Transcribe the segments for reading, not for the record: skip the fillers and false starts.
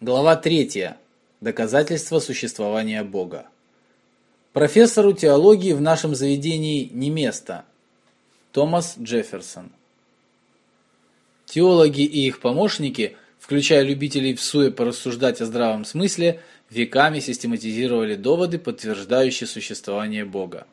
Глава 3. Доказательства существования Бога. Профессору теологии в нашем заведении не место. Томас Джефферсон. Теологи и их помощники, включая любителей всуе порассуждать о здравом смысле, веками систематизировали доводы, подтверждающие существование Бога.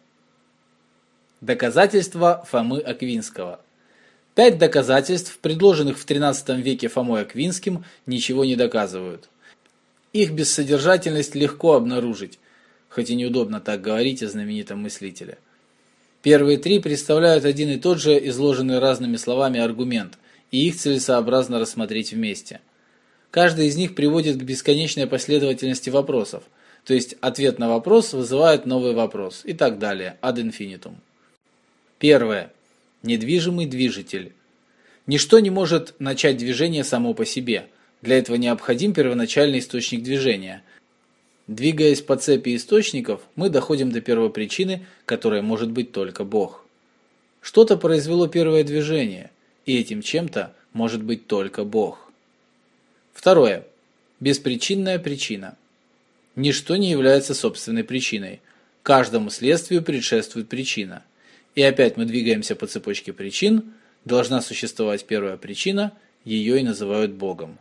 Доказательства Фомы Аквинского. 5 доказательств, предложенных в XIII веке Фомой Аквинским, ничего не доказывают. Их бессодержательность легко обнаружить, хоть и неудобно так говорить о знаменитом мыслителе. Первые 3 представляют один и тот же, изложенный разными словами аргумент, и их целесообразно рассмотреть вместе. Каждый из них приводит к бесконечной последовательности вопросов, то есть ответ на вопрос вызывает новый вопрос, и так далее, ad infinitum. Первое. Недвижимый движитель. Ничто не может начать движение само по себе. Для этого необходим первоначальный источник движения. Двигаясь по цепи источников, мы доходим до первопричины, которая может быть только Бог. Что-то произвело первое движение, и этим чем-то может быть только Бог. Второе. Беспричинная причина. Ничто не является собственной причиной. Каждому следствию предшествует причина. И опять мы двигаемся по цепочке причин, должна существовать первая причина, ее и называют Богом.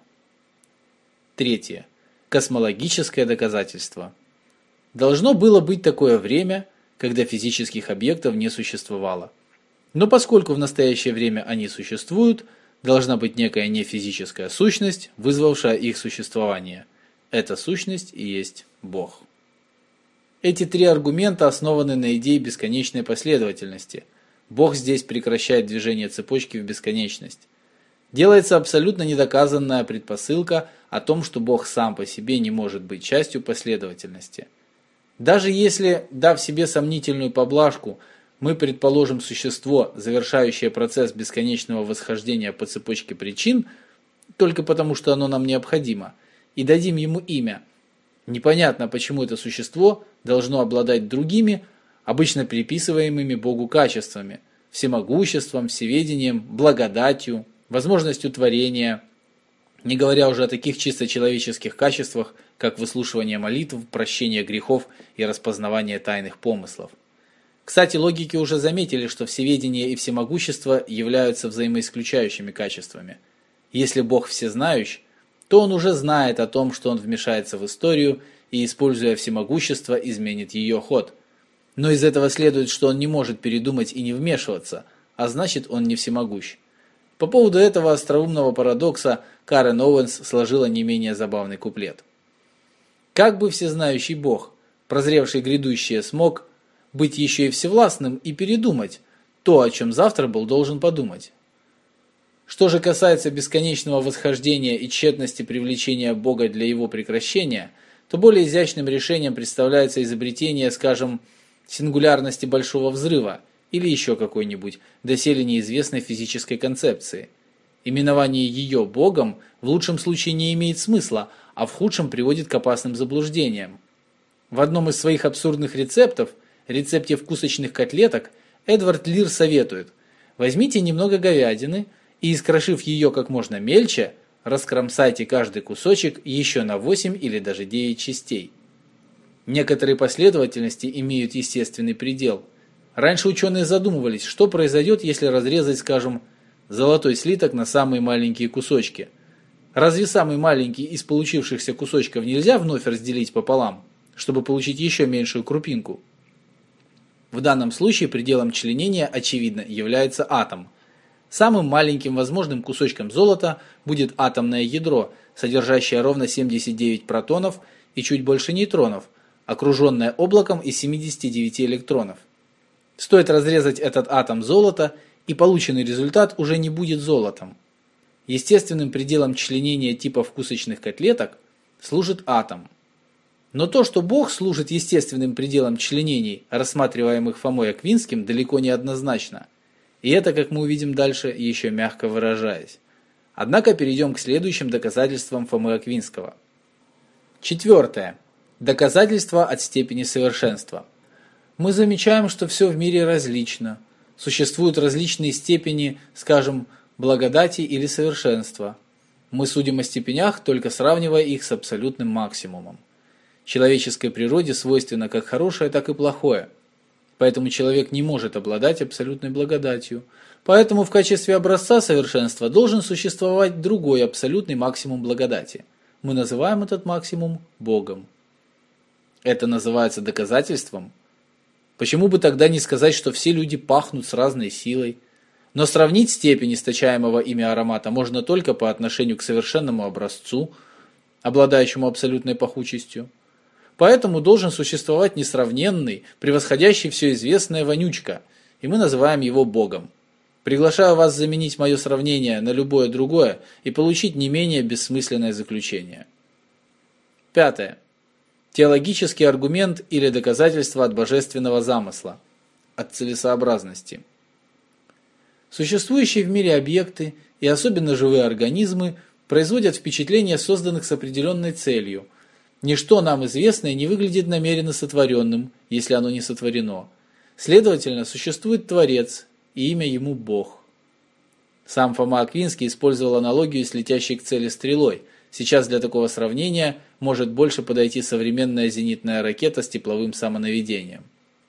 Третье. Космологическое доказательство. Должно было быть такое время, когда физических объектов не существовало. Но поскольку в настоящее время они существуют, должна быть некая нефизическая сущность, вызвавшая их существование. Эта сущность и есть Бог. Эти 3 аргумента основаны на идее бесконечной последовательности. Бог здесь прекращает движение цепочки в бесконечность. Делается абсолютно недоказанная предпосылка о том, что Бог сам по себе не может быть частью последовательности. Даже если, дав себе сомнительную поблажку, мы предположим существо, завершающее процесс бесконечного восхождения по цепочке причин, только потому что оно нам необходимо, и дадим ему имя, непонятно, почему это существо должно обладать другими, обычно приписываемыми Богу качествами, всемогуществом, всеведением, благодатью, возможностью творения, не говоря уже о таких чисто человеческих качествах, как выслушивание молитв, прощение грехов и распознавание тайных помыслов. Кстати, логики уже заметили, что всеведение и всемогущество являются взаимоисключающими качествами. Если Бог всезнающий, то Он уже знает о том, что Он вмешается в историю и, используя всемогущество, изменит ее ход. Но из этого следует, что Он не может передумать и не вмешиваться, а значит, Он не всемогущ. По поводу этого остроумного парадокса Карен Оуэнс сложила не менее забавный куплет. Как бы всезнающий Бог, прозревший грядущее, смог быть еще и всевластным и передумать то, о чем завтра был должен подумать? Что же касается бесконечного восхождения и тщетности привлечения Бога для его прекращения, то более изящным решением представляется изобретение, скажем, сингулярности Большого Взрыва или еще какой-нибудь доселе неизвестной физической концепции. Именование ее Богом в лучшем случае не имеет смысла, а в худшем приводит к опасным заблуждениям. В одном из своих абсурдных рецептов, рецепте вкусочных котлеток, Эдвард Лир советует: возьмите немного говядины и, искрошив ее как можно мельче, раскромсайте каждый кусочек еще на 8 или даже 9 частей. Некоторые последовательности имеют естественный предел. Раньше ученые задумывались, что произойдет, если разрезать, скажем, золотой слиток на самые маленькие кусочки. Разве самый маленький из получившихся кусочков нельзя вновь разделить пополам, чтобы получить еще меньшую крупинку? В данном случае пределом членения, очевидно, является атом. Самым маленьким возможным кусочком золота будет атомное ядро, содержащее ровно 79 протонов и чуть больше нейтронов, окруженное облаком из 79 электронов. Стоит разрезать этот атом золота, и полученный результат уже не будет золотом. Естественным пределом членения типа вкусочных котлеток служит атом. Но то, что Бог служит естественным пределом членений, рассматриваемых Фомой Аквинским, далеко не однозначно. И это, как мы увидим дальше, еще мягко выражаясь. Однако перейдем к следующим доказательствам Фомы Аквинского. 4. Доказательства от степени совершенства. Мы замечаем, что все в мире различно. Существуют различные степени, скажем, благодати или совершенства. Мы судим о степенях, только сравнивая их с абсолютным максимумом. Человеческой природе свойственно как хорошее, так и плохое. Поэтому человек не может обладать абсолютной благодатью. Поэтому в качестве образца совершенства должен существовать другой абсолютный максимум благодати. Мы называем этот максимум Богом. Это называется доказательством. Почему бы тогда не сказать, что все люди пахнут с разной силой? Но сравнить степень источаемого ими аромата можно только по отношению к совершенному образцу, обладающему абсолютной пахучестью. Поэтому должен существовать несравненный, превосходящий все известное вонючка, и мы называем его Богом. Приглашаю вас заменить мое сравнение на любое другое и получить не менее бессмысленное заключение. 5. Теологический аргумент или доказательство от божественного замысла, от целесообразности. Существующие в мире объекты и особенно живые организмы производят впечатление созданных с определенной целью. Ничто нам известное не выглядит намеренно сотворенным, если оно не сотворено. Следовательно, существует Творец, и имя ему Бог. Сам Фома Аквинский использовал аналогию с летящей к цели стрелой. Сейчас для такого сравнения может больше подойти современная зенитная ракета с тепловым самонаведением.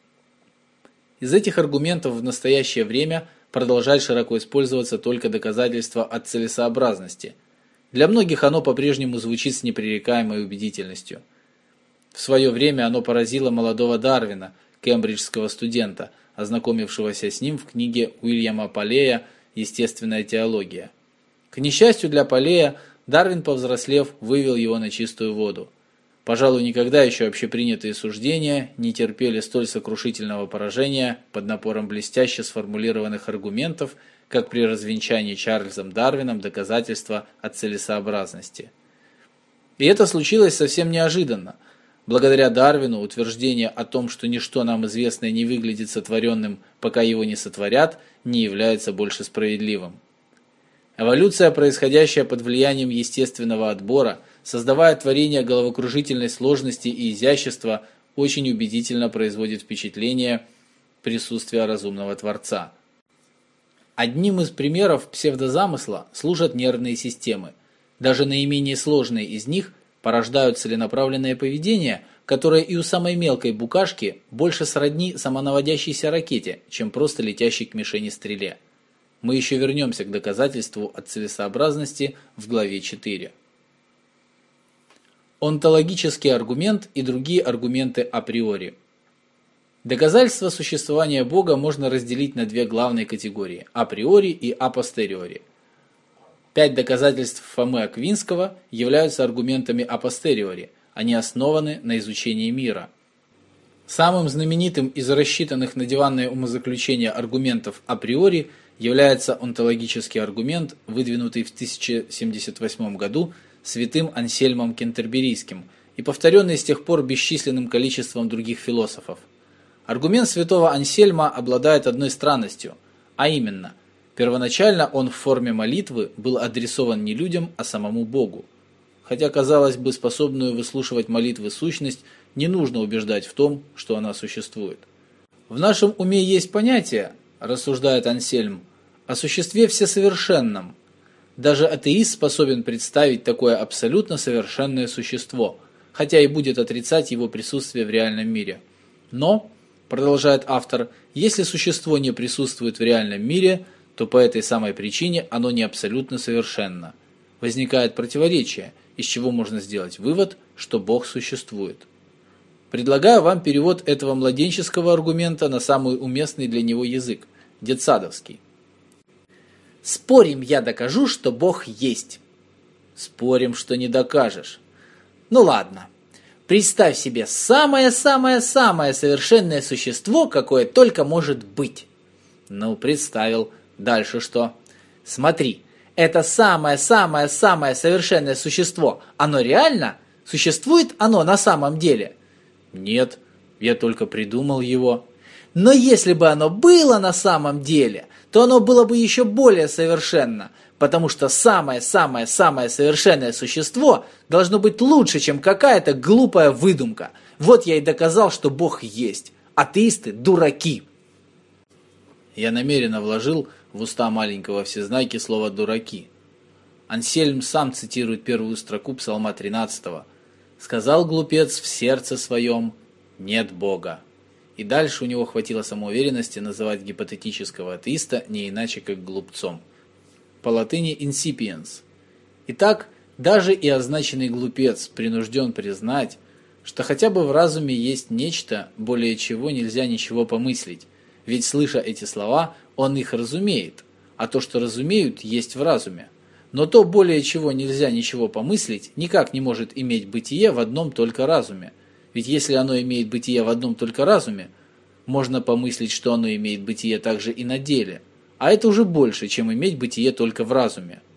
Из этих аргументов в настоящее время продолжает широко использоваться только доказательство от целесообразности. Для многих оно по-прежнему звучит с непререкаемой убедительностью. В свое время оно поразило молодого Дарвина, кембриджского студента, ознакомившегося с ним в книге Уильяма Палея «Естественная теология». К несчастью для Палея, Дарвин, повзрослев, вывел его на чистую воду. Пожалуй, никогда еще общепринятые суждения не терпели столь сокрушительного поражения под напором блестяще сформулированных аргументов, как при развенчании Чарльзом Дарвином доказательства от целесообразности. И это случилось совсем неожиданно. Благодаря Дарвину утверждение о том, что ничто нам известное не выглядит сотворенным, пока его не сотворят, не является больше справедливым. Эволюция, происходящая под влиянием естественного отбора, создавая творения головокружительной сложности и изящества, очень убедительно производит впечатление присутствия разумного Творца. Одним из примеров псевдозамысла служат нервные системы. Даже наименее сложные из них порождают целенаправленное поведение, которое и у самой мелкой букашки больше сродни самонаводящейся ракете, чем просто летящей к мишени стреле. Мы еще вернемся к доказательству от целесообразности в главе 4. Онтологический аргумент и другие аргументы априори. Доказательства существования Бога можно разделить на две главные категории – априори и апостериори. 5 доказательств Фомы Аквинского являются аргументами апостериори, они основаны на изучении мира. Самым знаменитым из рассчитанных на диванное умозаключение аргументов априори является онтологический аргумент, выдвинутый в 1078 году святым Ансельмом Кентерберийским и повторенный с тех пор бесчисленным количеством других философов. Аргумент святого Ансельма обладает одной странностью, а именно, первоначально он в форме молитвы был адресован не людям, а самому Богу. Хотя, казалось бы, способную выслушивать молитвы сущность не нужно убеждать в том, что она существует. В нашем уме есть понятие, рассуждает Ансельм, о существе всесовершенном. Даже атеист способен представить такое абсолютно совершенное существо, хотя и будет отрицать его присутствие в реальном мире. Но, продолжает автор, если существо не присутствует в реальном мире, то по этой самой причине оно не абсолютно совершенно. Возникает противоречие, из чего можно сделать вывод, что Бог существует. Предлагаю вам перевод этого младенческого аргумента на самый уместный для него язык – детсадовский. Спорим, я докажу, что Бог есть. Спорим, что не докажешь. Ну ладно. Представь себе самое-самое-самое совершенное существо, какое только может быть. Ну, представил. Дальше что? Смотри, это самое-самое-самое совершенное существо, оно реально? Существует оно на самом деле? Нет, я только придумал его. Но если бы оно было на самом деле, то оно было бы еще более совершенно, потому что самое-самое-самое совершенное существо должно быть лучше, чем какая-то глупая выдумка. Вот я и доказал, что Бог есть. Атеисты – дураки. Я намеренно вложил в уста маленького всезнайки слово «дураки». Ансельм сам цитирует первую строку Псалма 13. «Сказал глупец в сердце своем: нет Бога». И дальше у него хватило самоуверенности называть гипотетического атеиста не иначе, как глупцом. По латыни «insipiens». Итак, даже и означенный глупец принужден признать, что хотя бы в разуме есть нечто, более чего нельзя ничего помыслить, ведь, слыша эти слова, он их разумеет, а то, что разумеют, есть в разуме. Но то, более чего нельзя ничего помыслить, никак не может иметь бытие в одном только разуме. Ведь если оно имеет бытие в одном только разуме, можно помыслить, что оно имеет бытие также и на деле. А это уже больше, чем иметь бытие только в разуме.